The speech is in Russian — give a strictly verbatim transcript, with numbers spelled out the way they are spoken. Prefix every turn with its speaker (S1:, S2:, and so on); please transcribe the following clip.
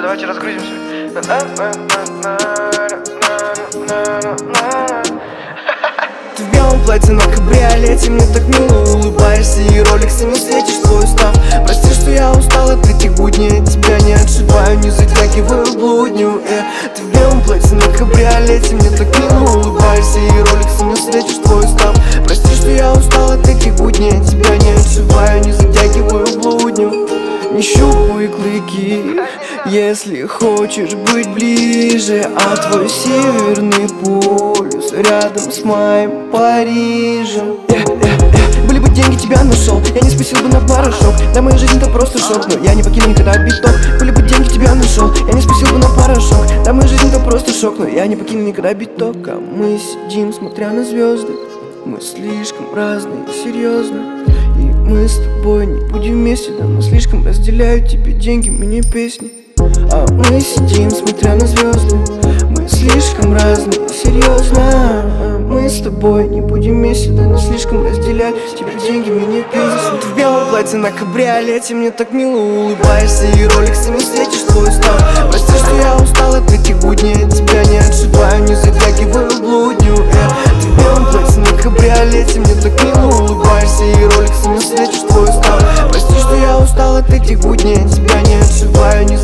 S1: давайте разгрузимся.
S2: Ты в белом платье на кабриолете, мне так мило улыбаешься и роликсами светишь твой устав. Прости, что я устал от этих будней, от тебя не отшиваю, не затягиваю блудню. э. Ты в белом платье на кабриолете, мне так мило улыбаешься и роликсами светишь твой устав. Прости, что я устал от этих будней, от тебя не отшиваю, не затягиваю блудню. Не щупай клыки, если хочешь быть ближе, а твой северный полюс рядом с моим Парижем. э, э, э. Были бы деньги, тебя нашел, я не спасил бы на порошок. Да, моя жизнь это просто шок, но я не покину никогда биток. Были бы деньги, тебя нашел, я не спасил бы на порошок. Да, моя жизнь это просто шок, но я не покину никогда биток. А мы сидим, смотря на звезды, мы слишком разные, серьезно. И мы с тобой не будем вместе, да, но слишком разделяют тебе деньги, мне песни. А мы сидим, смотря на звезды, мы слишком разные, серьезно. А мы с тобой не будем вместе, да, но слишком разделяют тебе деньги, мне песни. Ты в белом платье на кабриолете, мне так мило улыбаешься и роликсами светишь твой устав. Прости, что я устал от этих будней, от тебя не отшиваю, не затягиваю блудню. э. Ты в белом платье на кабриолете, мне так мило улыбаешься и роликсами светишь твой устав. Прости, что я устал от этих будней, от тебя не отшиваю, не